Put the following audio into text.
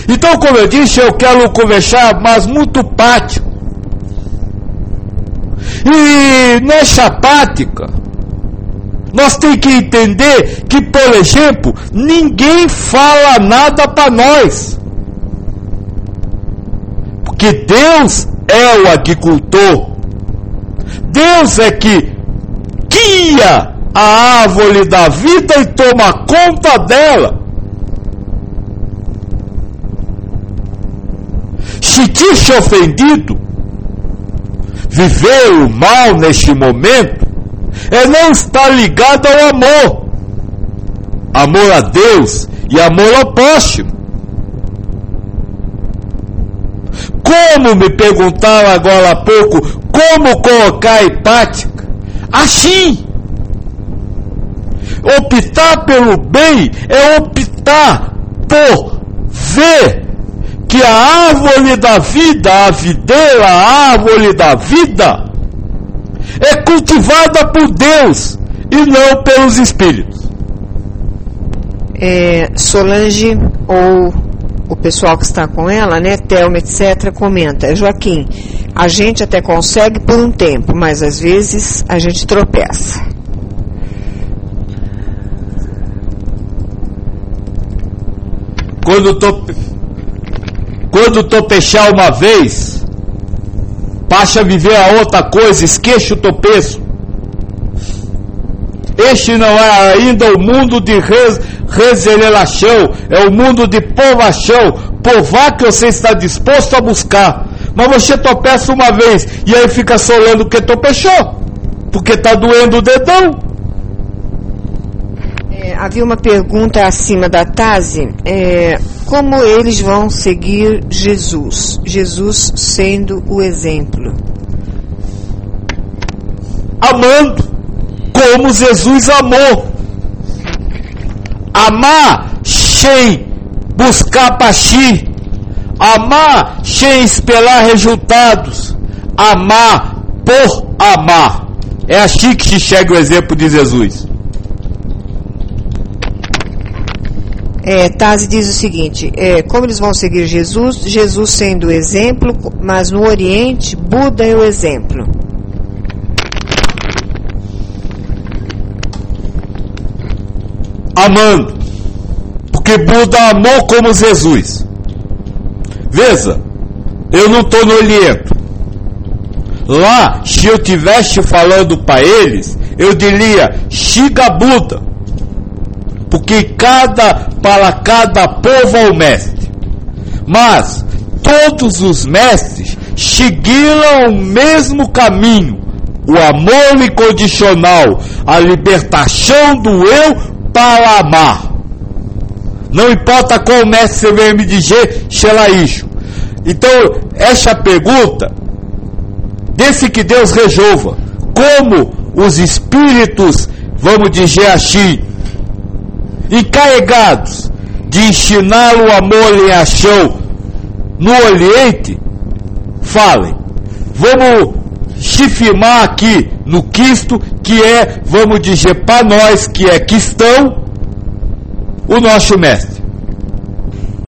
Então, como eu disse, eu quero conversar, mas muito prático. E nessa prática, nós temos que entender que, por exemplo, ninguém fala nada para nós. Porque Deus é o agricultor. Deus é que guia a árvore da vida e toma conta dela. Sentir-se ofendido, viver o mal neste momento, é não estar ligado ao amor. Amor a Deus e amor ao próximo. Como me perguntaram agora há pouco, como colocar em prática? Assim. Optar pelo bem é optar por ver que a árvore da vida, a videira, a árvore da vida, é cultivada por Deus e não pelos espíritos. Solange, ou o pessoal que está com ela, né, Thelma, etc., comenta: Joaquim, a gente até consegue por um tempo, mas às vezes a gente tropeça. Quando topechar uma vez, passa a viver a outra coisa, esqueça o tropeço. Este não é ainda o mundo de regeneração, é o mundo de provação, provar que você está disposto a buscar. Mas você tropeça uma vez e aí fica solando que tropechou, porque está doendo o dedão. Havia uma pergunta acima da Tazi, como eles vão seguir Jesus? Jesus sendo o exemplo. Amando, como Jesus amou. Amar sem buscar para si. Amar sem esperar resultados. Amar por amar. É assim que se chega o exemplo de Jesus. Tazi diz o seguinte, como eles vão seguir Jesus? Jesus sendo o exemplo, mas no Oriente, Buda é o exemplo. Amando, porque Buda amou como Jesus. Veja, eu não estou no Oriente. Lá, se eu estivesse falando para eles, eu diria, siga Buda. Porque para cada povo é o mestre. Mas todos os mestres seguiram o mesmo caminho, o amor incondicional, a libertação do eu para amar. Não importa qual mestre você vem me dizer, será isso. Então, essa pergunta, desde que Deus resolva, como os espíritos, vamos dizer assim, encarregados de ensinar o amor em ação no Oriente, falem. Vamos se firmar aqui no Cristo, que é, vamos dizer para nós que é cristão, o nosso mestre.